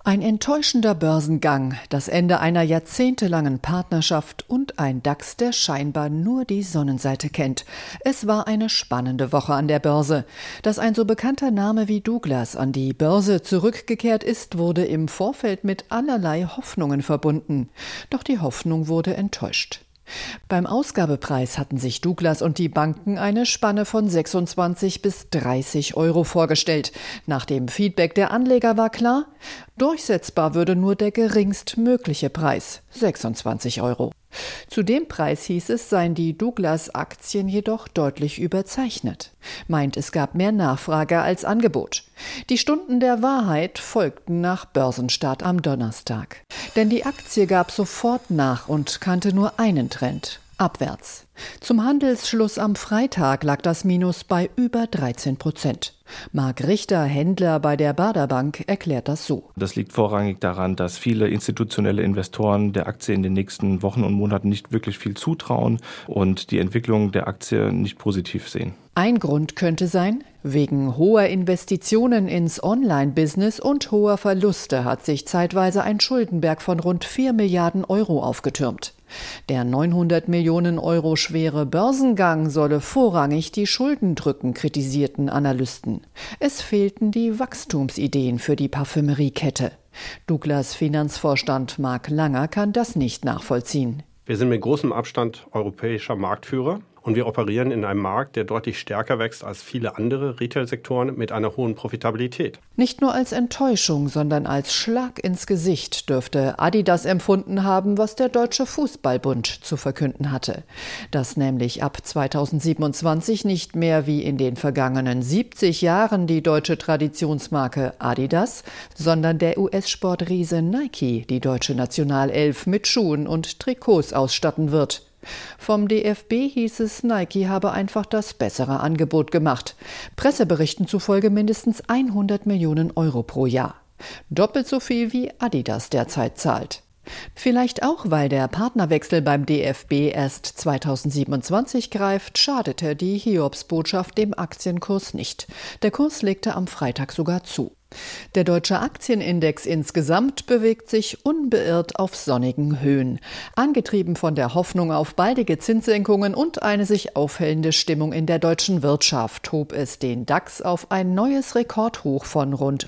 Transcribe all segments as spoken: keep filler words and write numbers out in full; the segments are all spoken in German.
Ein enttäuschender Börsengang, das Ende einer jahrzehntelangen Partnerschaft und ein DAX, der scheinbar nur die Sonnenseite kennt. Es war eine spannende Woche an der Börse. Dass ein so bekannter Name wie Douglas an die Börse zurückgekehrt ist, wurde im Vorfeld mit allerlei Hoffnungen verbunden. Doch die Hoffnung wurde enttäuscht. Beim Ausgabepreis hatten sich Douglas und die Banken eine Spanne von sechsundzwanzig bis dreißig Euro vorgestellt. Nach dem Feedback der Anleger war klar, durchsetzbar würde nur der geringstmögliche Preis, sechsundzwanzig Euro. Zu dem Preis, hieß es, seien die Douglas-Aktien jedoch deutlich überzeichnet. Meint, es gab mehr Nachfrage als Angebot. Die Stunden der Wahrheit folgten nach Börsenstart am Donnerstag. Denn die Aktie gab sofort nach und kannte nur einen Trend: abwärts. Zum Handelsschluss am Freitag lag das Minus bei über dreizehn Prozent. Marc Richter, Händler bei der Baader Bank, erklärt das so. Das liegt vorrangig daran, dass viele institutionelle Investoren der Aktie in den nächsten Wochen und Monaten nicht wirklich viel zutrauen und die Entwicklung der Aktie nicht positiv sehen. Ein Grund könnte sein, wegen hoher Investitionen ins Online-Business und hoher Verluste hat sich zeitweise ein Schuldenberg von rund vier Milliarden Euro aufgetürmt. Der neunhundert Millionen Euro schwere Börsengang solle vorrangig die Schulden drücken, kritisierten Analysten. Es fehlten die Wachstumsideen für die Parfümeriekette. Douglas Finanzvorstand Marc Langer kann das nicht nachvollziehen. Wir sind mit großem Abstand europäischer Marktführer. Und wir operieren in einem Markt, der deutlich stärker wächst als viele andere Retail-Sektoren mit einer hohen Profitabilität. Nicht nur als Enttäuschung, sondern als Schlag ins Gesicht dürfte Adidas empfunden haben, was der Deutsche Fußballbund zu verkünden hatte. Dass nämlich ab zweitausendsiebenundzwanzig nicht mehr wie in den vergangenen siebzig Jahren die deutsche Traditionsmarke Adidas, sondern der U S-Sportriese Nike die deutsche Nationalelf mit Schuhen und Trikots ausstatten wird. Vom D F B hieß es, Nike habe einfach das bessere Angebot gemacht. Presseberichten zufolge mindestens hundert Millionen Euro pro Jahr. Doppelt so viel wie Adidas derzeit zahlt. Vielleicht auch, weil der Partnerwechsel beim D F B erst zweitausendsiebenundzwanzig greift, schadete die Hiobsbotschaft dem Aktienkurs nicht. Der Kurs legte am Freitag sogar zu. Der deutsche Aktienindex insgesamt bewegt sich unbeirrt auf sonnigen Höhen. Angetrieben von der Hoffnung auf baldige Zinssenkungen und eine sich aufhellende Stimmung in der deutschen Wirtschaft hob es den DAX auf ein neues Rekordhoch von rund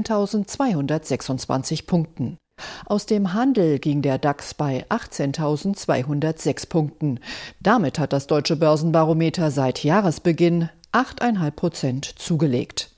achtzehntausendzweihundertsechsundzwanzig Punkten. Aus dem Handel ging der DAX bei achtzehntausendzweihundertsechs Punkten. Damit hat das Deutsche Börsenbarometer seit Jahresbeginn acht Komma fünf Prozent zugelegt.